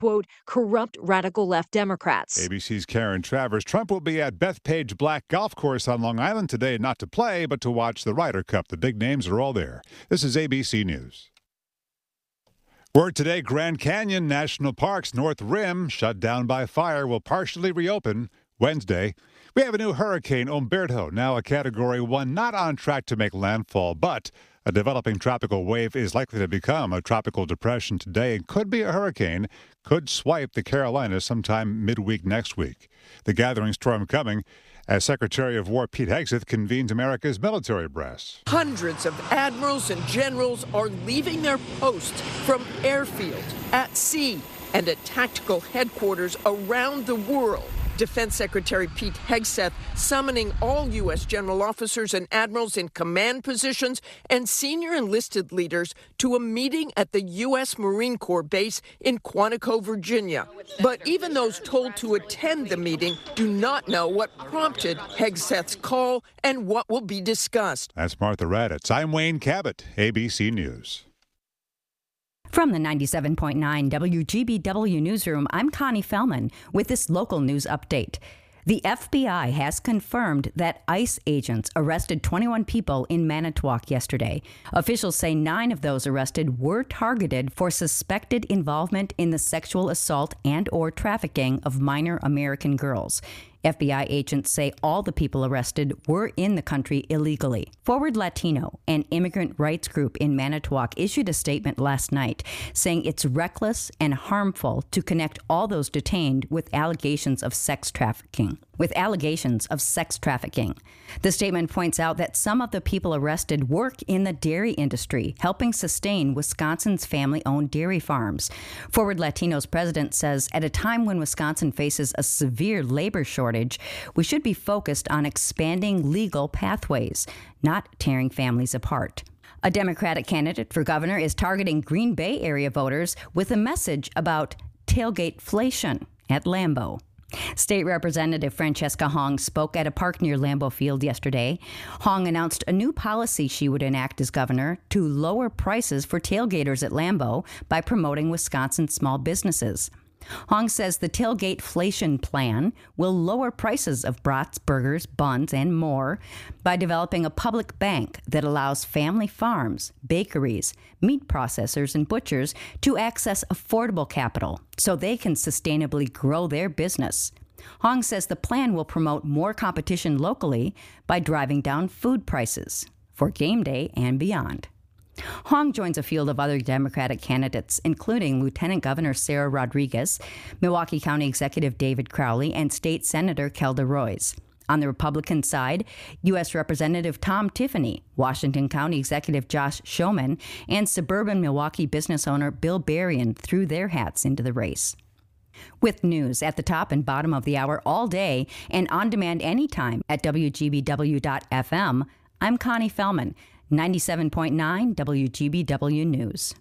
quote, corrupt radical left Democrats. ABC's Karen Travers. Trump will be at Bethpage Black Golf Course on Long Island today, not to play, but to watch the Ryder Cup. The big names are all there. This is ABC News. Word today, Grand Canyon National Park's North Rim, shut down by fire, will partially reopen Wednesday. We have a new hurricane, Umberto, now a Category 1, not on track to make landfall, but a developing tropical wave is likely to become a tropical depression today and could be a hurricane, could swipe the Carolinas sometime midweek next week. The gathering storm coming as Secretary of War Pete Hegseth convenes America's military brass. Hundreds of admirals and generals are leaving their posts from airfields, at sea, and at tactical headquarters around the world. Defense Secretary Pete Hegseth summoning all U.S. general officers and admirals in command positions and senior enlisted leaders to a meeting at the U.S. Marine Corps base in Quantico, Virginia. But even those told to attend the meeting do not know what prompted Hegseth's call and what will be discussed. That's Martha Raddatz. I'm Wayne Cabot, ABC News. From the 97.9 WGBW Newsroom, I'm Connie Fellman with this local news update. The FBI has confirmed that ICE agents arrested 21 people in Manitowoc yesterday. Officials say 9 of those arrested were targeted for suspected involvement in the sexual assault and/or trafficking of minor American girls. FBI agents say all the people arrested were in the country illegally. Forward Latino, an immigrant rights group in Manitowoc, issued a statement last night saying it's reckless and harmful to connect all those detained with allegations of sex trafficking. The statement points out that some of the people arrested work in the dairy industry, helping sustain Wisconsin's family-owned dairy farms. Forward Latino's president says at a time when Wisconsin faces a severe labor shortage, we should be focused on expanding legal pathways, not tearing families apart. A Democratic candidate for governor is targeting Green Bay area voters with a message about tailgateflation at Lambeau. State Representative Francesca Hong spoke at a park near Lambeau Field yesterday. Hong announced a new policy she would enact as governor to lower prices for tailgaters at Lambeau by promoting Wisconsin small businesses. Hong says the tailgateflation plan will lower prices of brats, burgers, buns, and more by developing a public bank that allows family farms, bakeries, meat processors, and butchers to access affordable capital so they can sustainably grow their business. Hong says the plan will promote more competition locally by driving down food prices for game day and beyond. Hong joins a field of other Democratic candidates, including Lieutenant Governor Sarah Rodriguez, Milwaukee County Executive David Crowley, and State Senator Kelda Roys. On the Republican side, U.S. Representative Tom Tiffany, Washington County Executive Josh Schoeman, and suburban Milwaukee business owner Bill Berrien threw their hats into the race. With news at the top and bottom of the hour all day and on demand anytime at WGBW.FM, I'm Connie Fellman. 97.9 WGBW News.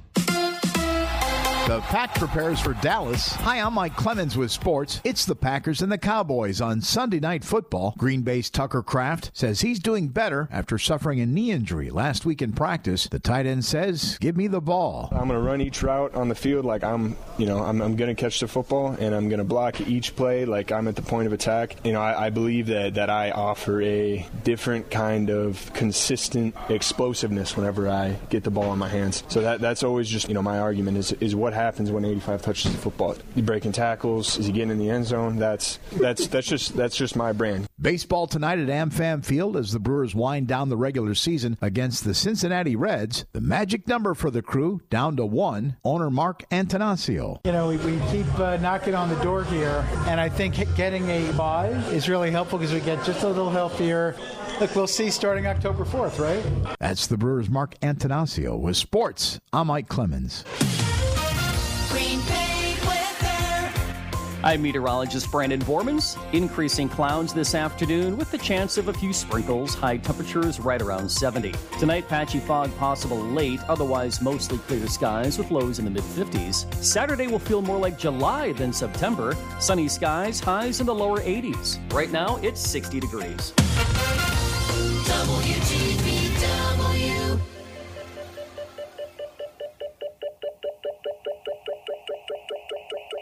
The Pack prepares for Dallas. Hi, I'm Mike Clemens with sports. It's the Packers and the Cowboys on Sunday Night Football. Green Bay's Tucker Kraft says he's doing better after suffering a knee injury last week in practice. The tight end says, "Give me the ball." I'm going to run each route on the field like I'm going to catch the football, and I'm going to block each play like I'm at the point of attack. I believe that I offer a different kind of consistent explosiveness whenever I get the ball in my hands. So that's always just, my argument is what happens when 85 touches the football. He breaking tackles? Is he getting in the end zone? That's just my brand. Baseball tonight at AmFam Field as the Brewers wind down the regular season against the Cincinnati Reds. The magic number for the Crew down to 1. Owner Mark Antanasio. We keep knocking on the door here, and I think getting a bye is really helpful because we get just a little healthier. Look, we'll see starting October 4th, right? That's the Brewers' Mark Antanasio. With sports, I'm Mike Clemens. Green Bay weather. I'm meteorologist Brandon Bormans. Increasing clouds this afternoon with the chance of a few sprinkles. High temperatures right around 70. Tonight, patchy fog possible late. Otherwise, mostly clear skies with lows in the mid-50s. Saturday will feel more like July than September. Sunny skies, highs in the lower 80s. Right now, it's 60 degrees.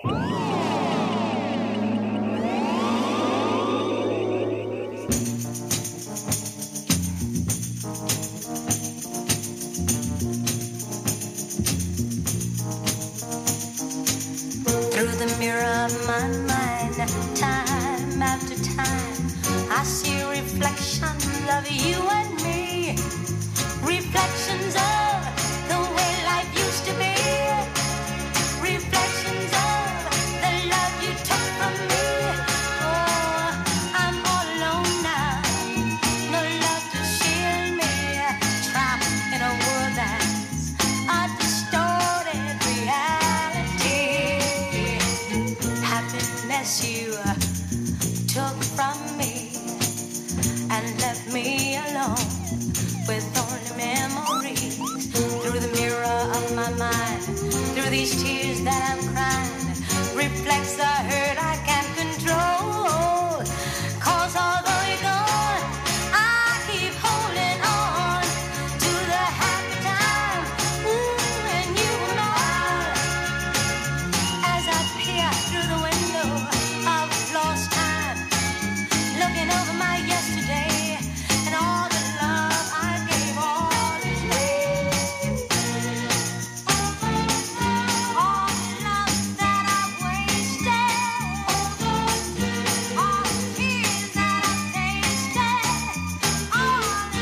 Through the mirror of my mind, time after time, I see reflections of you and me. Reflections of the way life used to be. Reflections of the love you took from me. Oh, I'm all alone now. No love to shield me. Trapped in a world that's a distorted reality. Happiness you took from me and left me alone with only memories. Through the mirror of my mind, through these tears that I'm crying, reflects the hurt I can't control. 'Cause although you're gone, I keep holding on to the happy time when you were mine. As I peer through the window of lost time, looking over my yesterday and all the love I gave all the day. All the love that I wasted, all the tears that I tasted, all the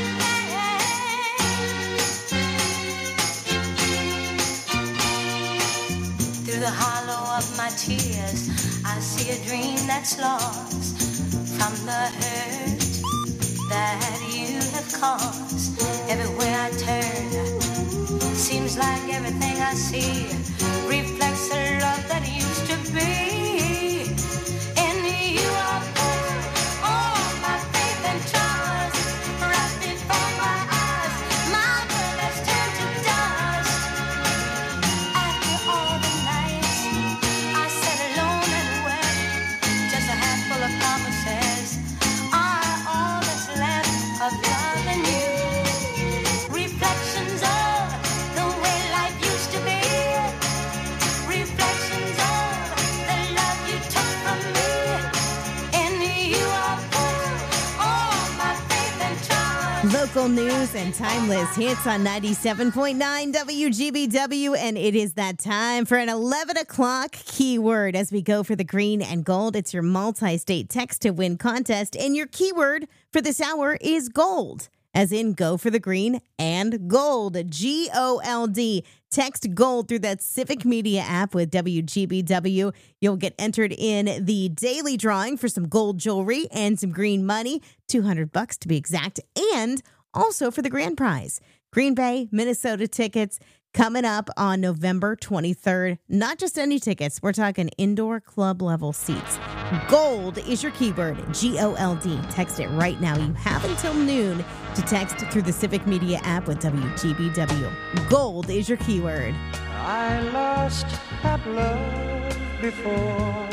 pain. Through the hollow of my tears, I see a dream that's lost from the hurt that you have caused. Everywhere I turn, seems like everything I see reflects the love that used to be. In you I put all my faith and trust. Right before my eyes, my world has turned to dust. After all the nights I sat alone and wept, just a handful of promises are all that's left of loving you. Reflections of the way life used to be. Reflections of the love you took from me. In you I put all my faith and trust. Local news and timeless hits on 97.9 WGBW, and it is that time for an 11 o'clock keyword as we go for the green and gold. It's your multi-state text to win contest, and your keyword for this hour is gold, as in go for the green and gold, GOLD. Text gold through that Civic Media app with WGBW. You'll get entered in the daily drawing for some gold jewelry and some green money, $200 to be exact, and also for the grand prize, Green Bay, Minnesota tickets coming up on November 23rd. Not just any tickets, we're talking indoor club level seats. Gold is your keyword, GOLD. Text it right now. You have until noon to text through the Civic Media app with WGBW. Gold is your keyword. I lost that love before.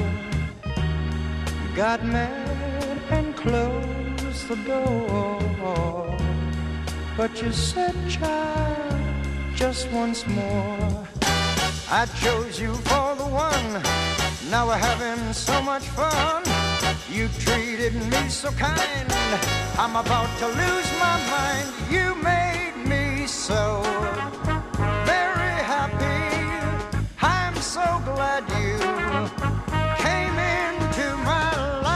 Got mad and closed the door. But you said, child, just once more. I chose you for the one. Now we're having so much fun. You treated me so kind. I'm about to lose my mind. You made me so very happy. I'm so glad you came into my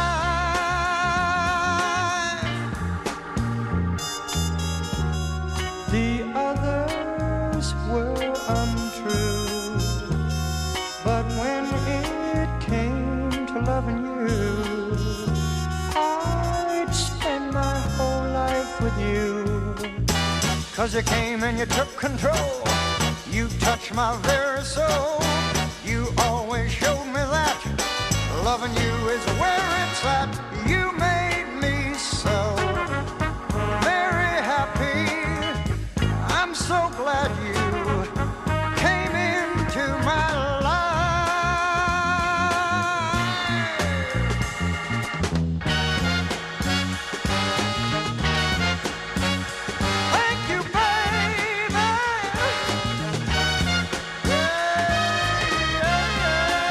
life. The others were untrue, but when it came to loving you, I'd spend my whole life with you. 'Cause you came and you took control. You touched my very soul. You always showed me that loving you is where it's at. You made me so very happy. I'm so glad you came into my life. Thank you, baby. Yeah, yeah, yeah.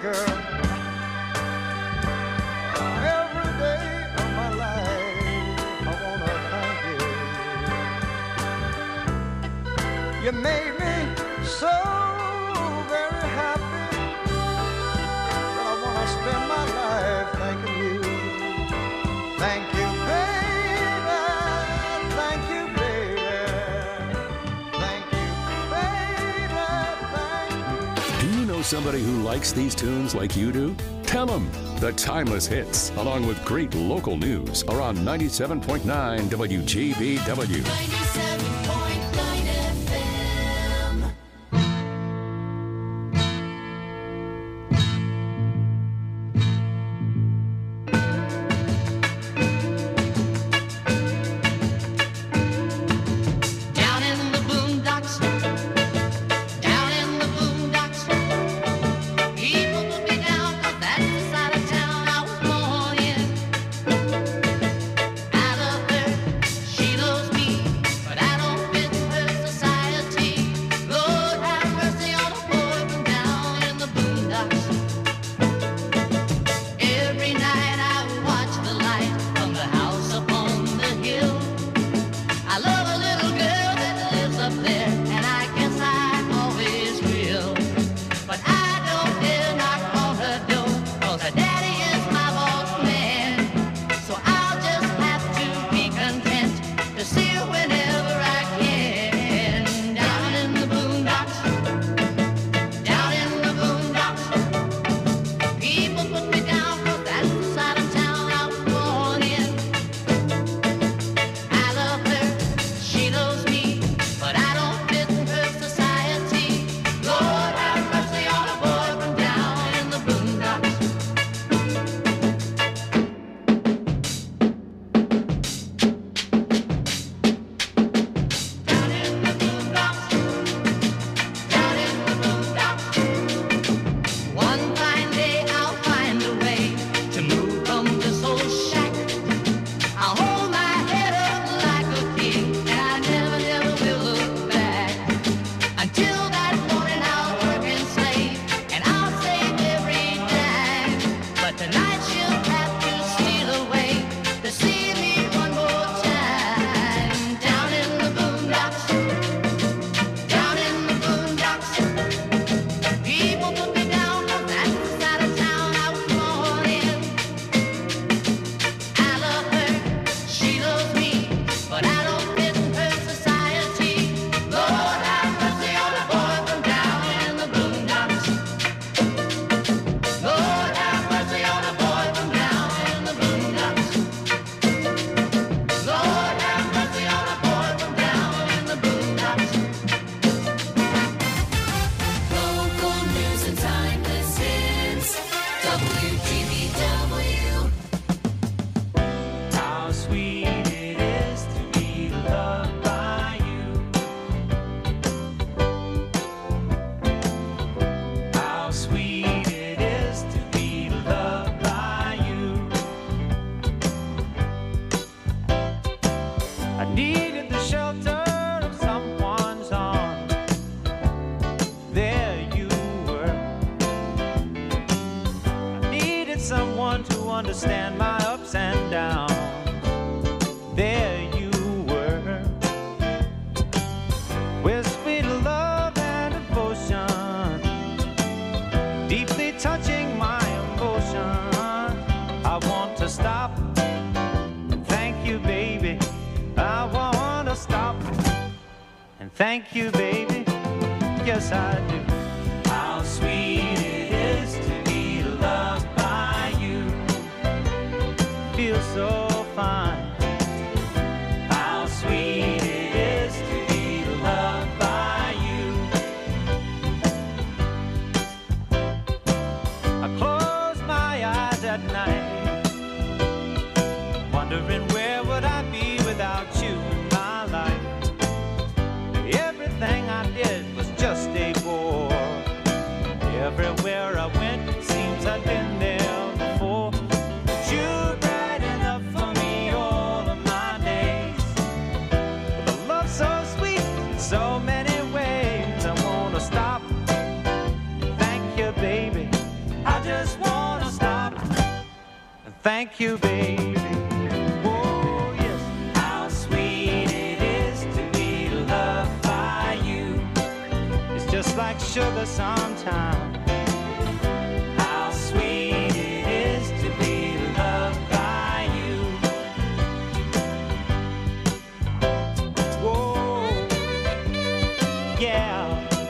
girl. Every day of my life, I wanna thank you. You made me so very happy that I wanna spend my life thanking you. Thank you, baby. Thank you, baby. Thank you, baby. Thank you. Do you know somebody who likes these tunes like you do? Tell them. The Timeless Hits, along with great local news, are on 97.9 WGBW. 97.9 FM. Down in the boondocks, down in the boondocks, people put me down 'cause that's the side of town I was born in. I love her, she loves me, but I don't fit her society. Lord have mercy on a boy from down in the boondocks. Every night I watch the light from the house upon the hill. I love a little girl that lives up there, and I guess I always will. But I don't dare knock on her door, 'cause her daddy is my boss man. So I'll just have to be content to see her whenever I can. Down in the boondocks, down in the boondocks, people put me down 'cause that's the side of town I was born in. I love her, she loves me, but I don't fit her society. Lord have mercy on a boy from down in the boondocks. Down in the boondocks, down in the boondocks. One fine day I'll find a way to move from this old shack. I'll hold my head up like a king, and I never, never will look back. Until that morning I'll work and slave, and I'll save every dime. But tonight she'll have to steal away to see me one more time. Down in the boondocks, down in the boondocks, people put me down 'cause that's the side of town I was born in. I love her, she loves me, but I don't fit her society. Lord have mercy on a boy from down in the boondocks. Lord have mercy on a boy from down in the boondocks. Lord have mercy on a boy from down in the boondocks. Local news and timeless hits. WGBW. How sweet it is to be loved by you. How sweet it is to be loved by you. I needed the shelter of someone's arms. There you were. I needed someone to understand my ups and downs. There you were, with sweet love and devotion, deeply touching my emotion. I want to stop and thank you, baby. I want to stop and thank you, baby. Yes, I do. How sweet it is to be loved by you. Feels so fine. How sweet it is to be loved by you. I close my eyes at night, wondering where would I be without you in my life. Everything I did was just a bore. Everywhere I went, it seems I've been there before. But you're bright enough for me all of my days. With a love so sweet in so many ways, I wanna stop and thank you, baby. I thank you, baby. Oh, yes. How sweet it is to be loved by you. It's just like sugar sometimes. How sweet it is to be loved by you. Whoa, yeah.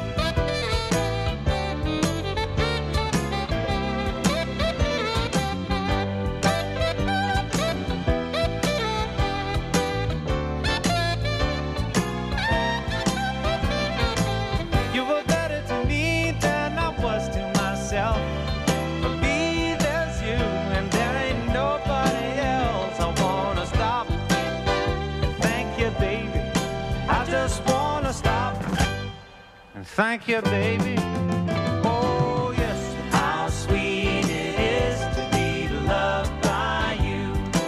You were better to me than I was to myself. For me, there's you, and there ain't nobody else. I wanna stop and thank you, baby. I just wanna stop and thank you, baby. Oh, yes, how sweet it is to be loved by you.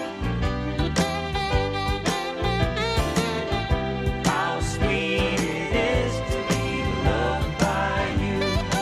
How sweet it is to be loved by you.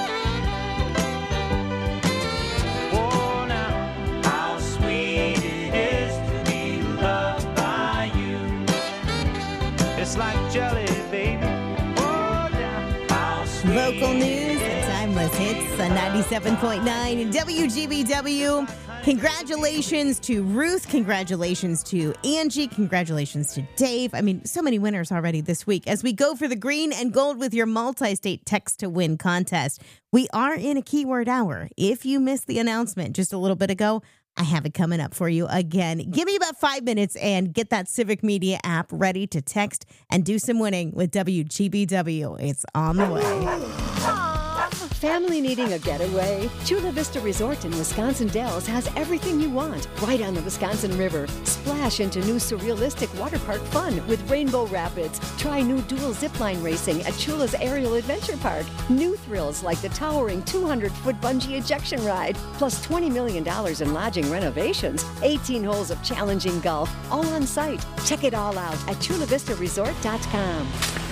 Oh, now, how sweet it is to be loved by you. It's like jelly, baby. Oh, yeah, how sweet. Local news and timeless hits on 97.9 WGBW. Congratulations to Ruth. Congratulations to Angie. Congratulations to Dave. I mean, so many winners already this week. As we go for the green and gold with your multi-state text to win contest, we are in a keyword hour. If you missed the announcement just a little bit ago, I have it coming up for you again. Give me about 5 minutes and get that Civic Media app ready to text and do some winning with WGBW. It's on the way. Family needing a getaway? Chula Vista Resort in Wisconsin Dells has everything you want right on the Wisconsin River. Splash into new surrealistic water park fun with Rainbow Rapids. Try new dual zipline racing at Chula's Aerial Adventure Park. New thrills like the towering 200-foot bungee ejection ride, plus $20 million in lodging renovations, 18 holes of challenging golf, all on site. Check it all out at chulavistaresort.com.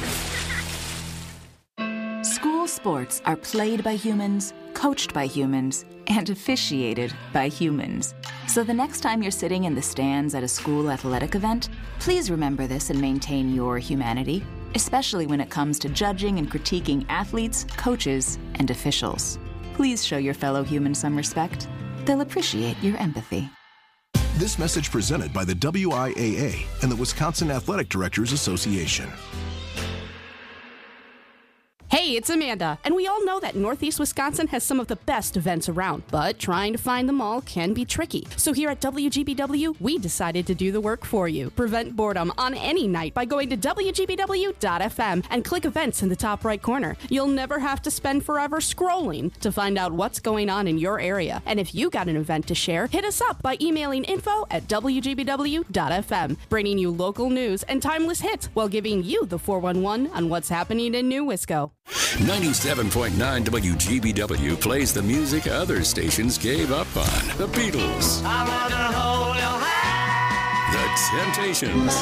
School sports are played by humans, coached by humans, and officiated by humans. So the next time you're sitting in the stands at a school athletic event, please remember this and maintain your humanity, especially when it comes to judging and critiquing athletes, coaches, and officials. Please show your fellow humans some respect. They'll appreciate your empathy. This message presented by the WIAA and the Wisconsin Athletic Directors Association. Hey, it's Amanda, and we all know that Northeast Wisconsin has some of the best events around, but trying to find them all can be tricky. So here at WGBW, we decided to do the work for you. Prevent boredom on any night by going to WGBW.fm and click events in the top right corner. You'll never have to spend forever scrolling to find out what's going on in your area. And if you got an event to share, hit us up by emailing info@WGBW.fm, bringing you local news and timeless hits while giving you the 411 on what's happening in New Wisco. 97.9 WGBW plays the music other stations gave up on. The Beatles. I wanna hold your hand. The Temptations.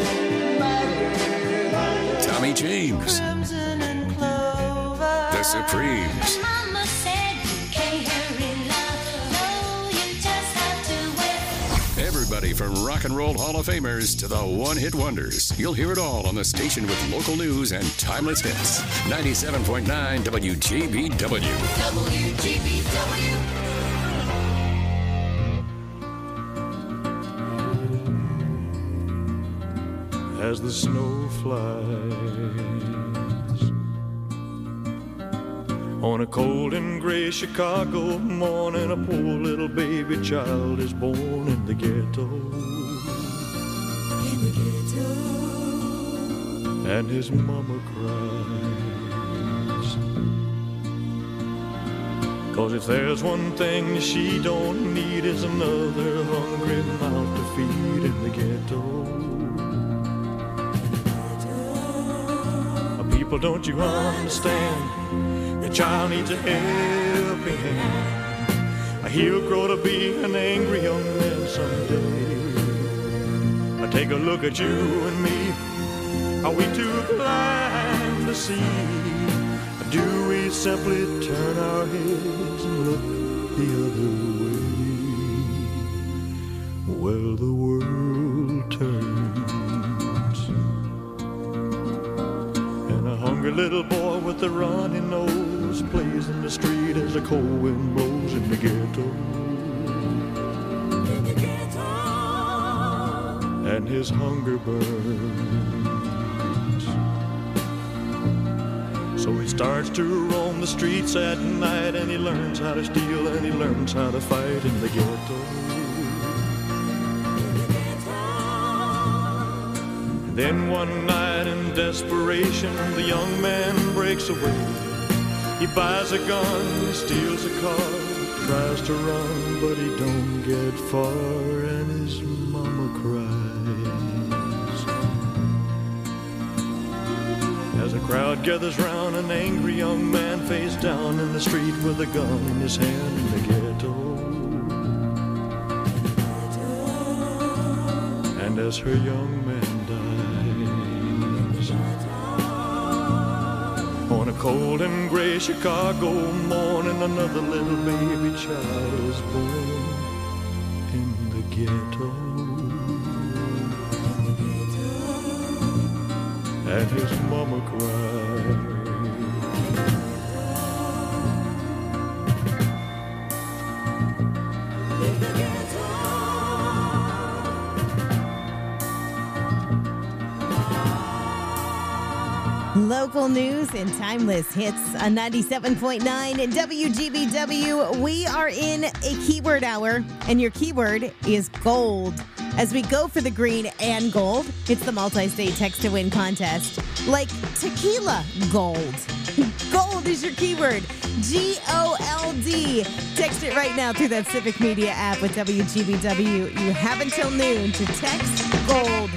Tommy James. Crimson and clover. The Supremes. Mama said you can't hurry love. No, you just have to wait. Everybody from Rock and Roll Hall of Famers to the one-hit wonders. You'll hear it all on the station with local news and timeless hits. 97.9 WGBW. WGBW. As the snow flies on a cold and gray Chicago morning, a poor little baby child is born in the ghetto. And his mama cries, 'cause if there's one thing she don't need is another hungry mouth to feed in the ghetto. People, don't you understand? The child needs a helping hand. He'll grow to be an angry young man someday. Take a look at you and me. Are we too blind to see? Do we simply turn our heads and look the other way? Well, the world turns, and a hungry little boy with a runny nose plays in the street as the cold wind blows in the ghetto. And his hunger burns, so he starts to roam the streets at night, and he learns how to steal and he learns how to fight in the ghetto. Then one night in desperation, the young man breaks away. He buys a gun, he steals a car, tries to run, but he don't get far, and his mama cries. As a crowd gathers round, an angry young man face down in the street with a gun in his hand in the ghetto. And as her young man on a cold and gray Chicago morning, another little baby child is born in the ghetto. And his mama cried. Local news and timeless hits on 97.9 and WGBW. We are in a keyword hour, and your keyword is gold. As we go for the green and gold, it's the multi-state text-to-win contest. Like tequila gold. Gold is your keyword. G-O-L-D. Text it right now through that Civic Media app with WGBW. You have until noon to text gold.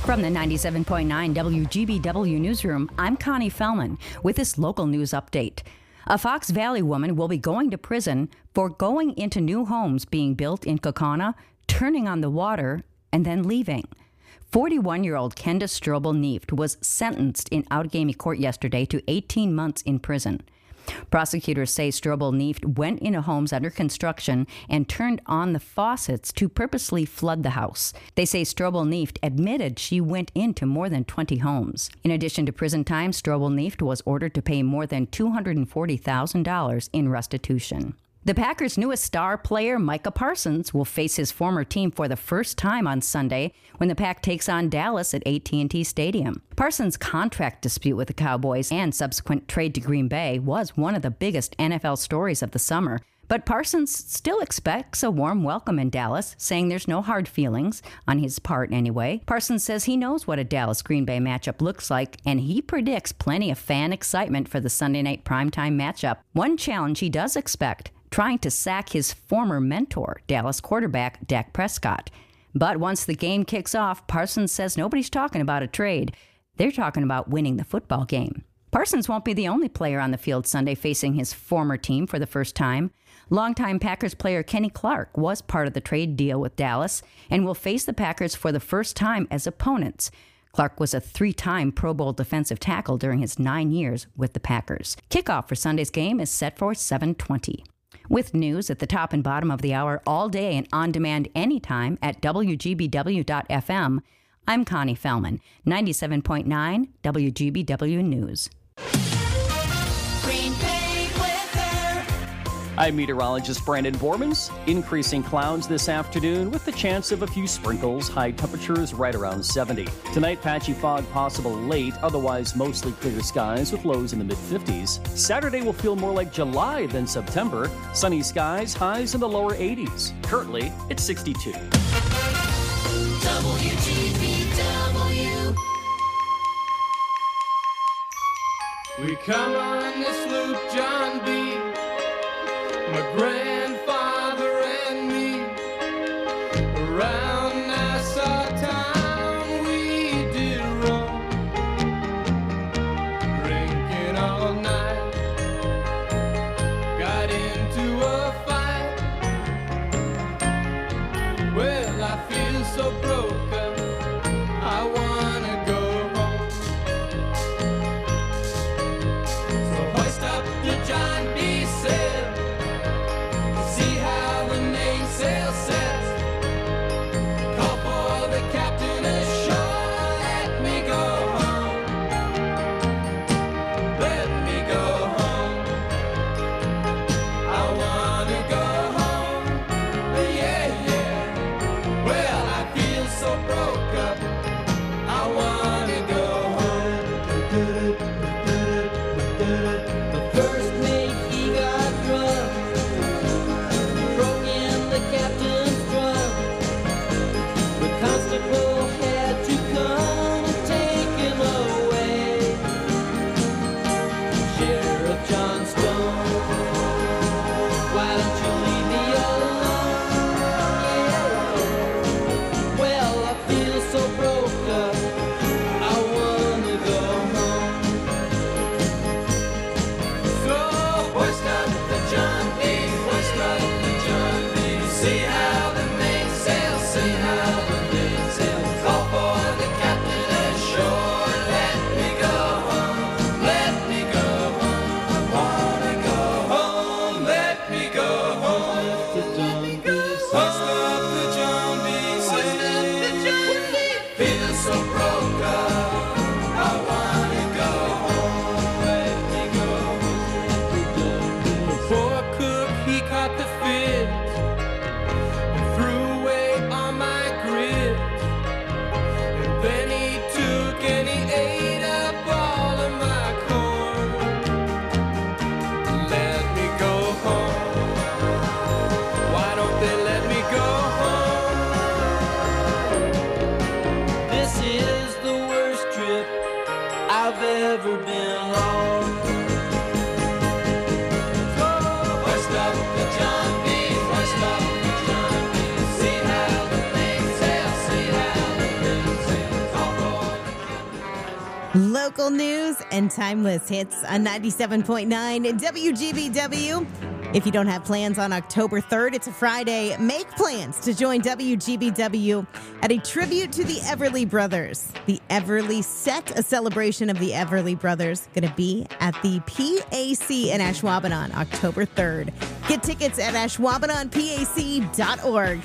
From the 97.9 WGBW newsroom, I'm Connie Fellman with this local news update. A Fox Valley woman will be going to prison for going into new homes being built in Kaukauna, turning on the water, and then leaving. 41-year-old Kenda Strobel-Neift was sentenced in Outagamie Court yesterday to 18 months in prison. Prosecutors say Strobel-Neift went into homes under construction and turned on the faucets to purposely flood the house. They say Strobel-Neift admitted she went into more than 20 homes. In addition to prison time, Strobel-Neift was ordered to pay more than $240,000 in restitution. The Packers' newest star player, Micah Parsons, will face his former team for the first time on Sunday when the Pack takes on Dallas at AT&T Stadium. Parsons' contract dispute with the Cowboys and subsequent trade to Green Bay was one of the biggest NFL stories of the summer. But Parsons still expects a warm welcome in Dallas, saying there's no hard feelings, on his part anyway. Parsons says he knows what a Dallas-Green Bay matchup looks like, and he predicts plenty of fan excitement for the Sunday night primetime matchup. One challenge he does expect: trying to sack his former mentor, Dallas quarterback Dak Prescott. But once the game kicks off, Parsons says nobody's talking about a trade. They're talking about winning the football game. Parsons won't be the only player on the field Sunday facing his former team for the first time. Longtime Packers player Kenny Clark was part of the trade deal with Dallas and will face the Packers for the first time as opponents. Clark was a 3-time Pro Bowl defensive tackle during his 9 years with the Packers. Kickoff for Sunday's game is set for 7:20. With news at the top and bottom of the hour all day and on demand anytime at WGBW.FM, I'm Connie Fellman, 97.9 WGBW News. Green Bay weather. I'm meteorologist Brandon Bormans. Increasing clouds this afternoon with the chance of a few sprinkles. High temperatures right around 70. Tonight, patchy fog possible late, otherwise mostly clear skies with lows in the mid-50s. Saturday will feel more like July than September. Sunny skies, highs in the lower 80s. Currently, it's 62. WGBW. We come on this loop, John B., my grandfather and me, around Nassau town we did roam, drinking all night, got into a fight. Well, I feel so broken, I wanna go home. So hoist up the John B. sail, see how the mainsail sets. Call for the captain ashore, let me go home. Let me go home. I wanna go home. Yeah, yeah. Well, I feel so broke up. I wanna go home. The first mate, he got drunk, broke in the captain's drum. The constable had to come and take him away. Sheriff John Stone, why don't you leave me alone? Yeah. Well, I feel so broke up, I wanna go home. So hoist up the John B., hoist up the John B. See how the mainsail, see how the mainsail. Call for the captain ashore, let me go home, let me go home. I wanna go home, let me go home. Hoist up the John B., hoist up the John B. Feel so broke up, I wanna go home, let me go home. The poor cook, he caught the fits, local news and timeless hits on 97.9 WGBW. If you don't have plans on October 3rd, it's a Friday. Make plans to join WGBW at a tribute to the Everly Brothers. The Everly Set, a celebration of the Everly Brothers, going to be at the PAC in Ashwaubenon, October 3rd. Get tickets at ashwaubenonpac.org.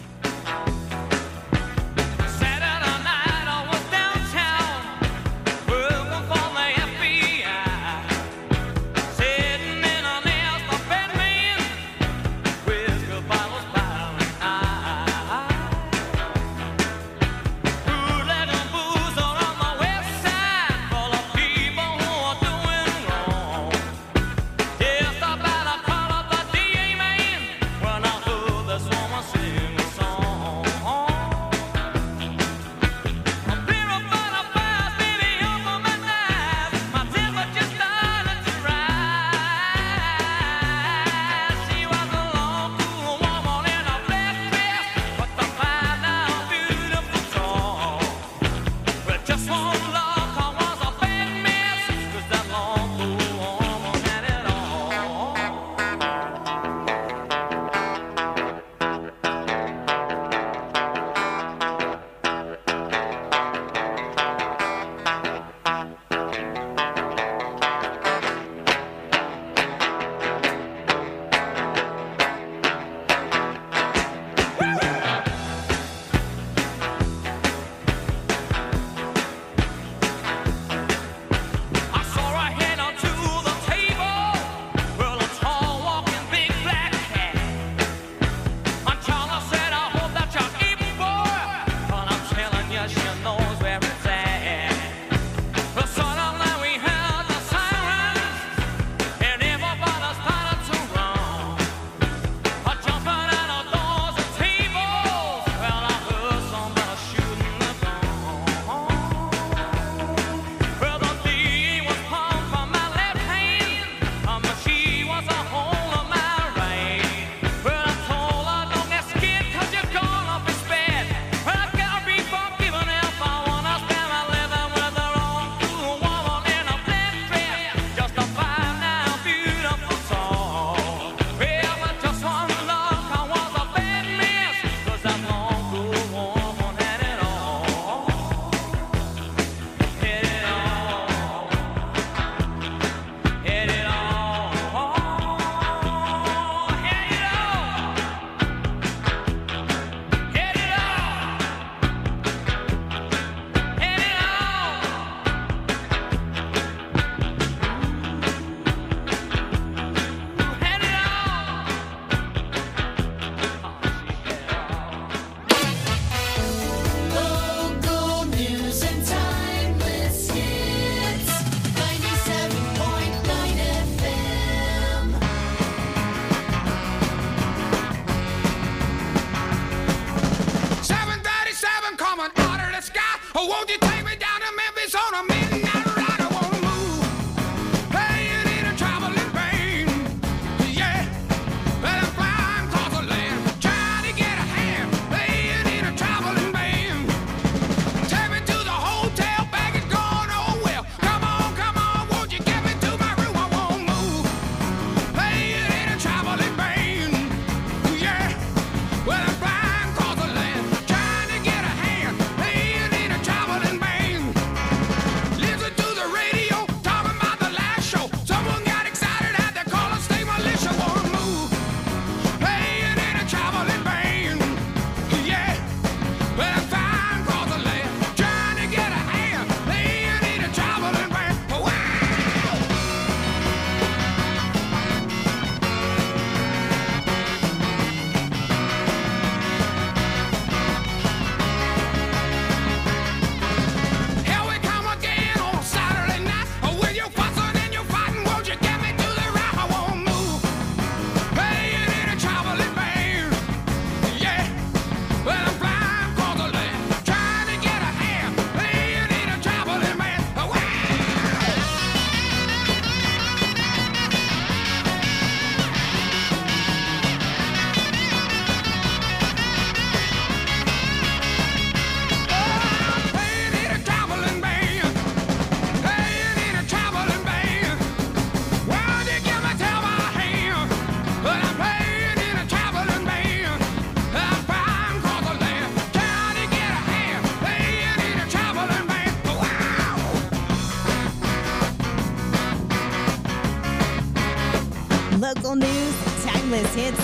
This woman sing a song.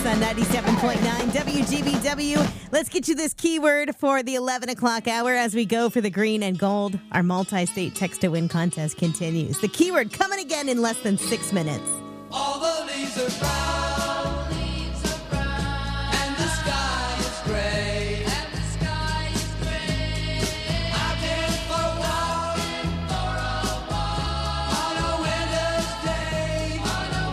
on 97.9 WGBW. Let's get you this keyword for the 11 o'clock hour as we go for the green and gold. Our multi-state text-to-win contest continues. The keyword coming again in less than 6 minutes. All the leaves are brown, and the sky is gray. I've been for a walk on a winter's day.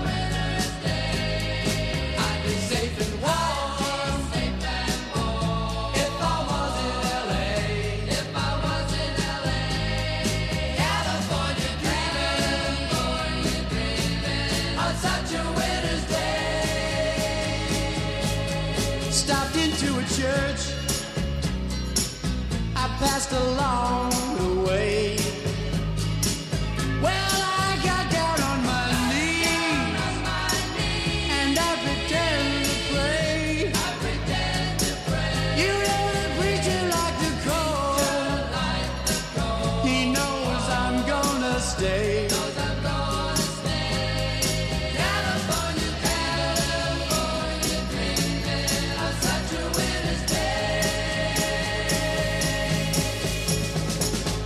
I'd be safe and warm if I was in LA. California dreaming on such a winter's day. Stopped into a church I passed along the way. Well, I got down on my knees and I pretend to pray. You know the preacher like the cold. He knows I'm gonna stay. California dreaming on such a winter's day.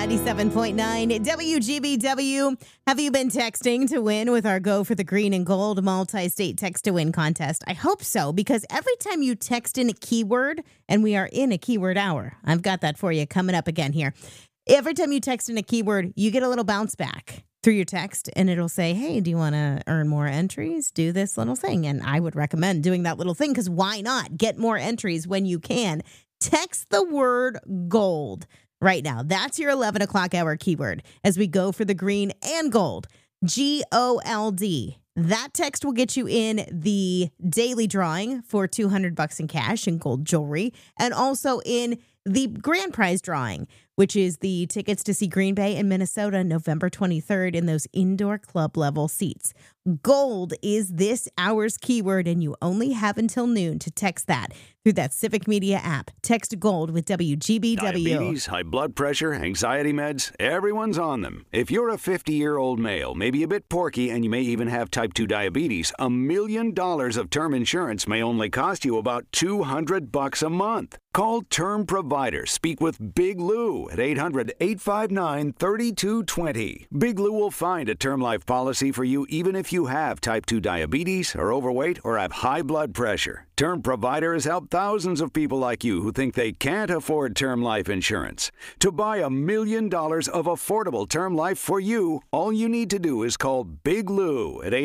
97.9 WGBW. Have you been texting to win with our Go for the Green and Gold multi-state text to win contest? I hope so, because every time you text in a keyword, and we are in a keyword hour, I've got that for you coming up again here. Every time you text in a keyword, you get a little bounce back through your text, and it'll say, hey, do you want to earn more entries? Do this little thing. And I would recommend doing that little thing, because why not? Get more entries when you can. Text the word gold right now. That's your 11 o'clock hour keyword as we go for the green and gold. GOLD. That text will get you in the daily drawing for $200 in cash and gold jewelry, and also in the grand prize drawing, which is the tickets to see Green Bay in Minnesota November 23rd in those indoor club level seats. Gold is this hour's keyword, and you only have until noon to text that through that Civic Media app. Text GOLD with WGBW. Diabetes, high blood pressure, anxiety meds, everyone's on them. If you're a 50-year-old male, maybe a bit porky, and you may even have type 2 diabetes, $1 million of term insurance may only cost you about $200 a month. Call Term Provider. Speak with Big Lou at 800-859-3220. Big Lou will find a term life policy for you even if you have type 2 diabetes, are overweight, or have high blood pressure. Term Provider has helped thousands of people like you who think they can't afford term life insurance. To buy $1 million of affordable term life for you, all you need to do is call Big Lou at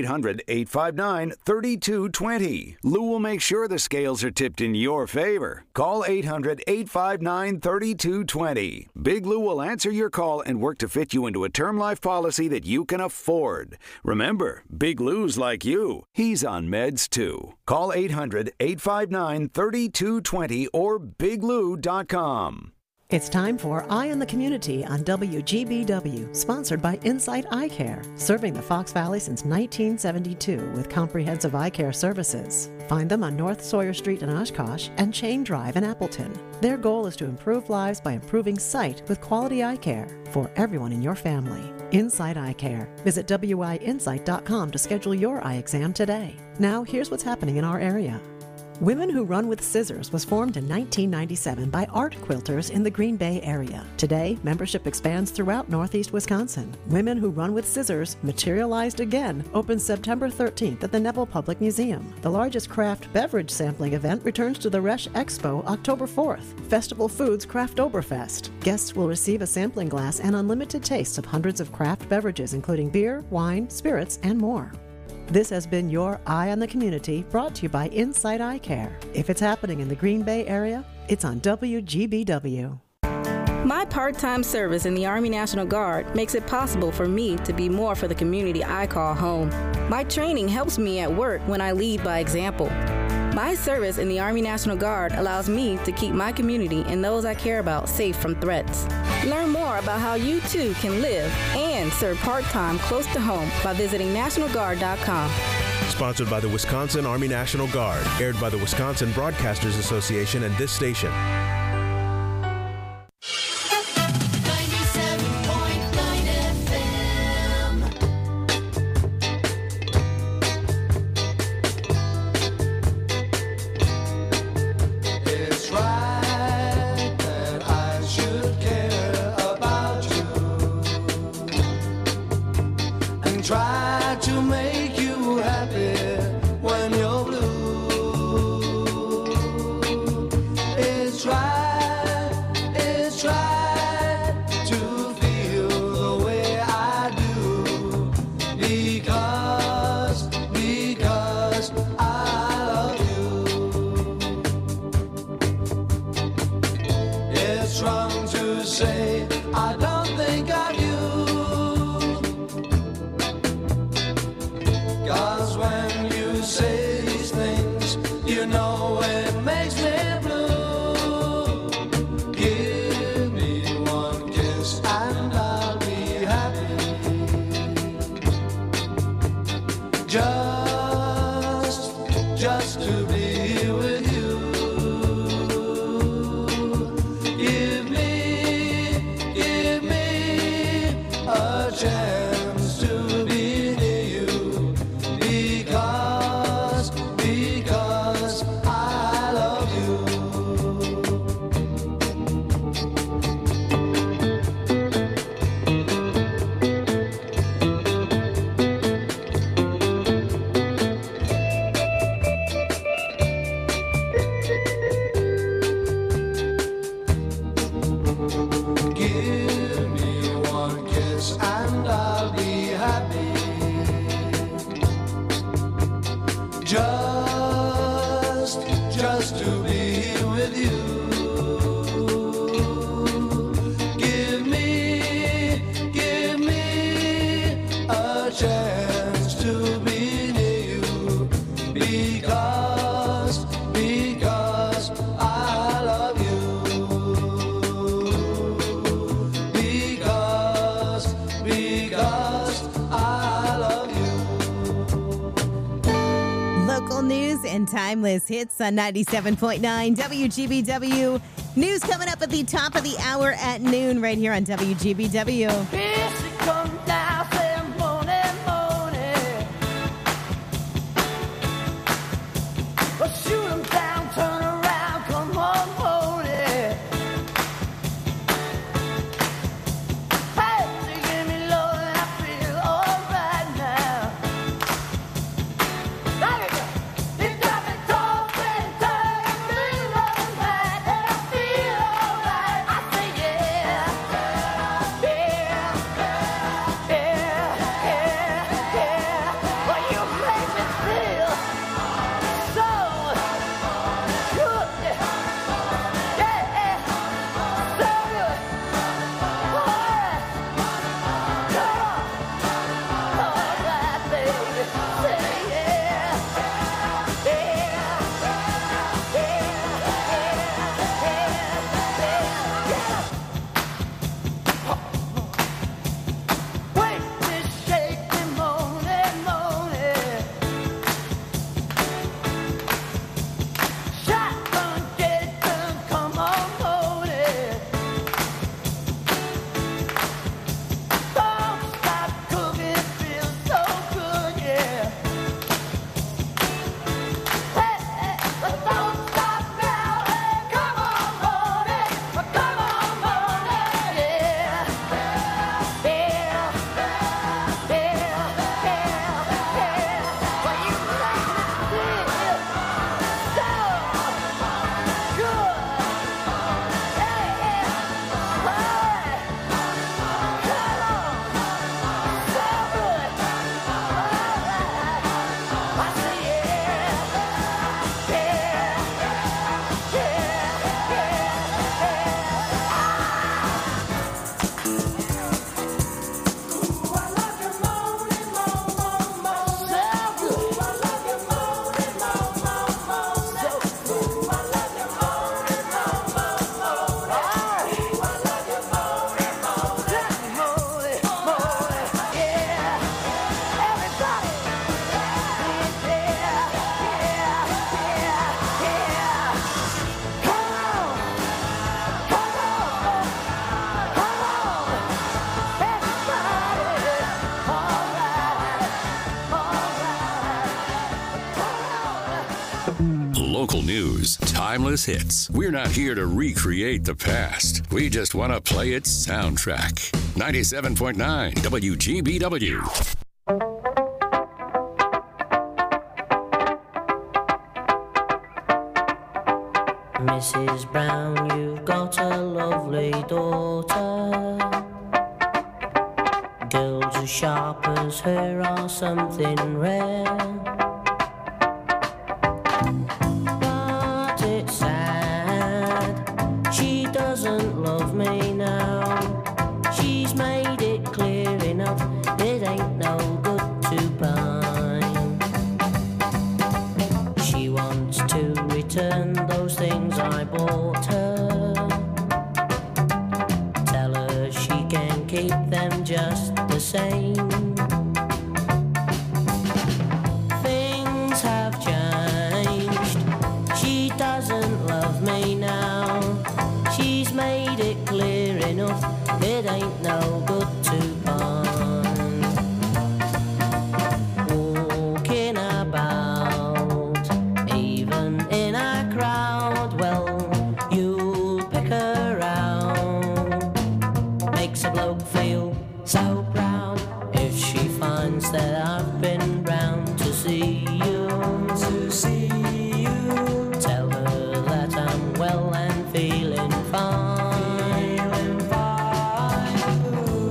800-859-3220. Lou will make sure the scales are tipped in your favor. Call 800-859-3220. Big Lou will answer your call and work to fit you into a term life policy that you can afford. Remember, Big Lou's like you. He's on meds too. Call 800-859-3220 or biglou.com. It's time for Eye on the Community on WGBW, sponsored by Insight Eye Care, serving the Fox Valley since 1972 with comprehensive eye care services. Find them on North Sawyer Street in Oshkosh and Chain Drive in Appleton. Their goal is to improve lives by improving sight with quality eye care for everyone in your family. Insight Eye Care. Visit WIinsight.com to schedule your eye exam today. Now, here's what's happening in our area. Women Who Run with Scissors was formed in 1997 by art quilters in the Green Bay area. Today, membership expands throughout Northeast Wisconsin. Women Who Run with Scissors, materialized again, opens September 13th at the Neville Public Museum. The largest craft beverage sampling event returns to the Resch Expo October 4th. Festival Foods Craftoberfest. Guests will receive a sampling glass and unlimited tastes of hundreds of craft beverages, including beer, wine, spirits, and more. This has been your Eye on the Community, brought to you by Insight Eye Care. If it's happening in the Green Bay area, it's on WGBW. My part-time service in the Army National Guard makes it possible for me to be more for the community I call home. My training helps me at work when I lead by example. My service in the Army National Guard allows me to keep my community and those I care about safe from threats. Learn more about how you too can live and serve part-time close to home by visiting NationalGuard.com. Sponsored by the Wisconsin Army National Guard. Aired by the Wisconsin Broadcasters Association and this station. Try to make you happy when you're blue. It's right to feel the way I do. Because I love you. It's wrong to say I don't think of you. 'Cause when you say these things, you know it makes me blue. Give me one kiss and I'll be happy. Just to be with you. Give me a chance to be near you. Because I love you. just to be with you. Give me a chance to be near you, because I love you. Because I love you. Local news and timeless hits on 97.9 WGBW. News coming up at the top of the hour at noon right here on WGBW. Here she comes down, say morning, morning. Well, shoot 'em down, turn around, come on, morning. Hey, she give me low and I feel alright now. There you go. You got me talking, turning me right, and I feel alright. I say yeah, yeah, yeah. Well, you make me feel so good. Yeah, so good. Alright, come on. Alright, baby. Say yeah, Wait, this shaky morning, morning. Shotgun, get it done, come on, morning. Don't stop cooking, it feels so good, yeah. Hey, don't stop now, hey, come on, morning, yeah. Well, you make me feel so good. Alright, come on, so good. Alright, I say Local news, timeless hits. We're not here to recreate the past. We just want to play its soundtrack. 97.9 WGBW. Mrs. Brown, you've got a lovely daughter. Girls as sharp as her are something rare. But it's sad, she doesn't love me now. She's made it clear enough, it ain't no good to pine. She wants to return those things I bought her. Tell her she can keep them just the same. Things have changed, she doesn't love me now. She's made it clear enough, it ain't no good to pine. Walking about, even in a crowd, well, you'll pick her out. Makes a bloke feel so proud if she finds that I've been round to see you. Tell her that I'm well and feeling fine.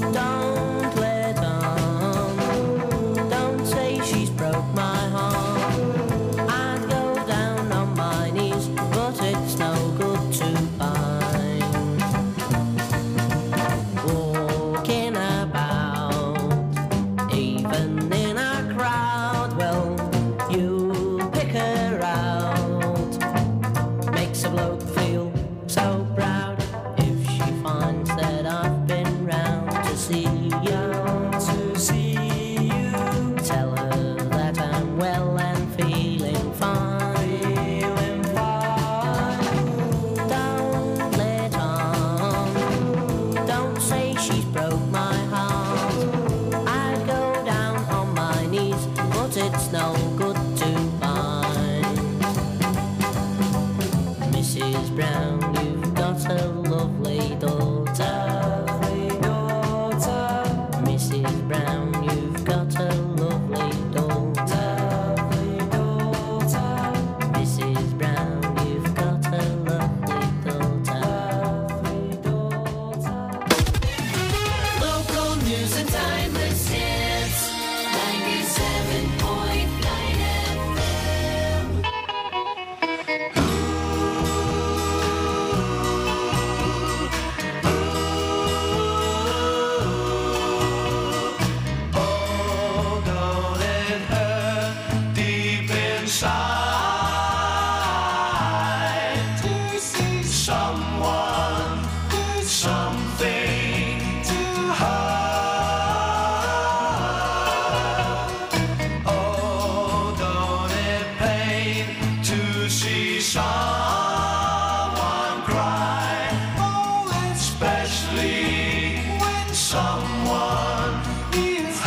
see someone cry, oh, especially when someone is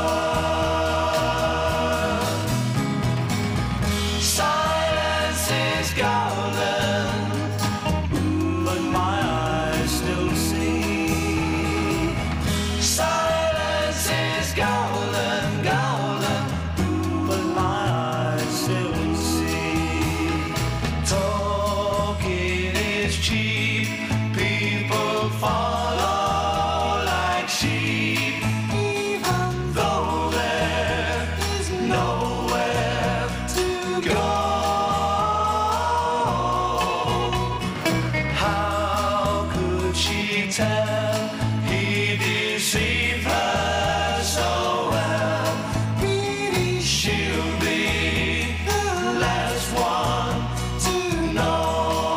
hurt. Silence is golden, but my eyes still see. Silence is golden, golden, but my eyes still see. Talking is cheap, people follow like sheep, even though there is nowhere to go. How could she tell he deceived her so well? Really, she'll be the last one to know.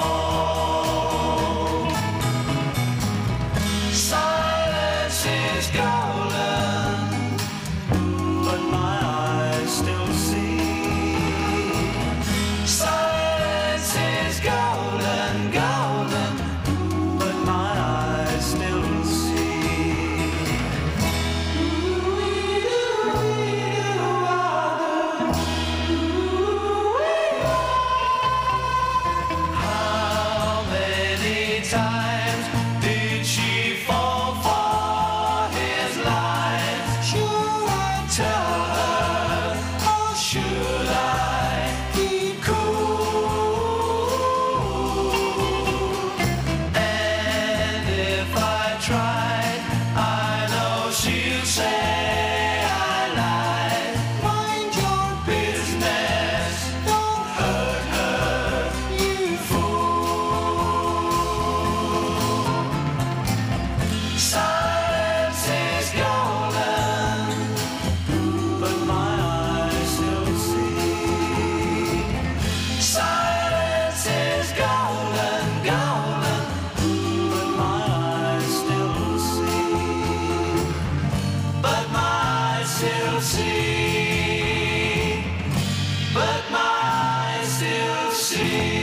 Silence is golden, but my eyes still see. Silence is golden, golden, but my eyes still see. How many times did she fall for his lies? Should I tell her, or should I keep cool? And if I tried, I know she'll say I lied. Mind your business, don't hurt her, you fool. Silence is golden, but my eyes still see. Silence is golden, golden, but my eyes still see. But my eyes still see. But my eyes still see.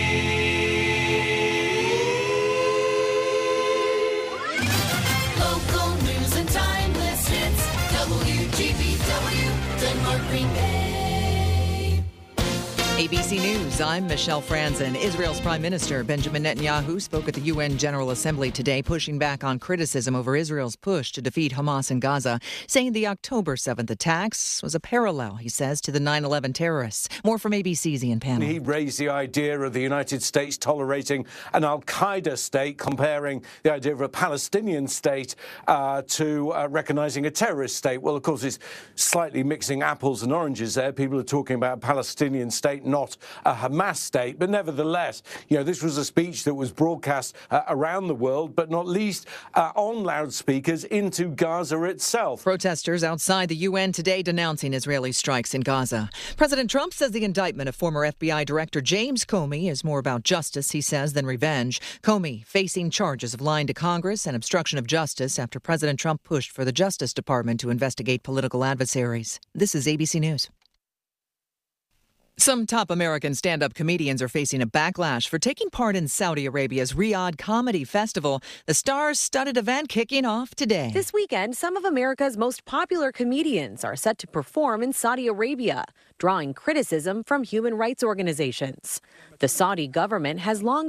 Local news and timeless hits. WGBW, Denmark, Green Bay. ABC News, I'm Michelle Franzen. Israel's Prime Minister Benjamin Netanyahu spoke at the UN General Assembly today, pushing back on criticism over Israel's push to defeat Hamas in Gaza, saying the October 7th attacks was a parallel, he says, to the 9/11 terrorists. More from ABC's Ian Pannell. He raised the idea of the United States tolerating an al-Qaeda state, comparing the idea of a Palestinian state to recognizing a terrorist state. Well, of course, it's slightly mixing apples and oranges there. People are talking about a Palestinian state, not a Hamas state. But nevertheless, this was a speech that was broadcast around the world, but not least on loudspeakers into Gaza itself. Protesters outside the UN today denouncing Israeli strikes in Gaza. President Trump says the indictment of former FBI Director James Comey is more about justice, he says, than revenge. Comey facing charges of lying to Congress and obstruction of justice after President Trump pushed for the Justice Department to investigate political adversaries. This is ABC News. Some top American stand-up comedians are facing a backlash for taking part in Saudi Arabia's Riyadh Comedy Festival, the star-studded event kicking off today. This weekend, some of America's most popular comedians are set to perform in Saudi Arabia, drawing criticism from human rights organizations. The Saudi government has long